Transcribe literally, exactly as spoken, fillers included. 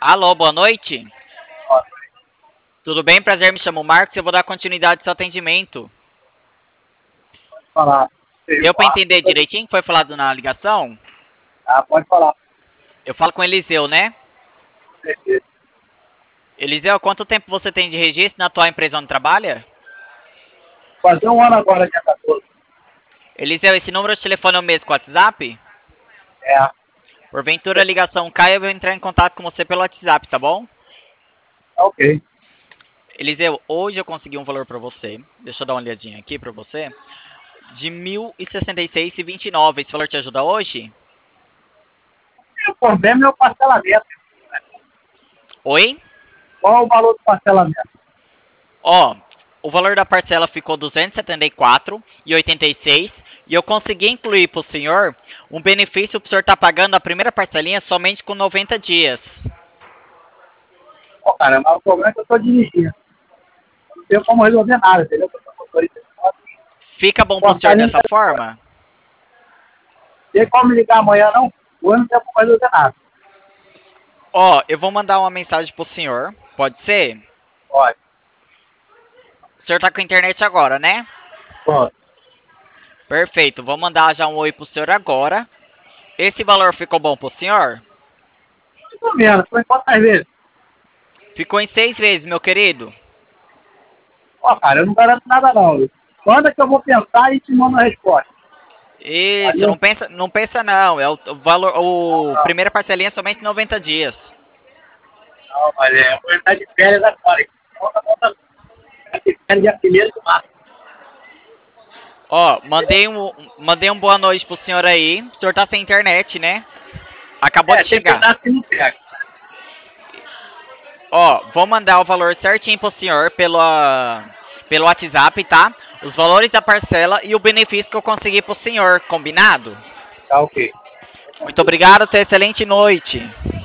Alô, boa noite. Ó, Tudo bem? Prazer, me chamo Marcos. Eu vou dar continuidade ao seu atendimento. falar. Deu para entender direitinho o que foi falado na ligação? Ah, pode falar. Eu falo com Eliseu, né? Certeza. Eliseu, quanto tempo você tem de registro na tua empresa onde trabalha? Fazer um ano agora, dia quatorze. Eliseu, esse número de telefone é o mesmo com o WhatsApp? É. Porventura a ligação cai, eu vou entrar em contato com você pelo WhatsApp, tá bom? Tá ok. Eliseu, hoje eu consegui um valor para você. Deixa eu dar uma olhadinha aqui para você. De mil e sessenta e seis e vinte e nove. Esse valor te ajuda hoje? O problema é o parcelamento. Oi? Qual é o valor do parcelamento? Ó, o valor da parcela ficou duzentos e setenta e quatro e oitenta e seis e eu consegui incluir para o senhor um benefício para o senhor estar pagando a primeira parcelinha somente com noventa dias. Pô, cara, mas o problema é que eu tô dirigindo. Eu não tenho como resolver nada, entendeu? Eu tô com motorista. Fica bom para o Cortar senhor nem dessa forma? tem como me ligar amanhã, não? Hoje não tem como resolver nada. Ó, eu vou mandar uma mensagem para o senhor, pode ser? Pode. O senhor tá com a internet agora, né? Pode. Perfeito, vou mandar já um oi pro senhor agora. Esse valor ficou bom pro senhor? Mais ou menos. Foi quantas vezes? Ficou em seis vezes, meu querido. Ó, cara, eu não garanto nada, não. Quando é que eu vou pensar e te mando a resposta? Isso, Valeu? não pensa, não pensa não. É o, o valor, Não, o não. primeira parcelinha é somente noventa dias. Não, mas é, eu vou entrar de férias agora. Hein? Conta, conta. Vai ter férias dia primeiro de março. Ó, mandei um, mandei um boa noite pro senhor aí. O senhor tá sem internet, né? Acabou É, de tem chegar. pedaço que não pega. Ó, vou mandar o valor certinho pro senhor pelo, ah, pelo WhatsApp, tá? Os valores da parcela e o benefício que eu consegui pro senhor, combinado? Tá ok. Muito obrigado, tenha excelente noite.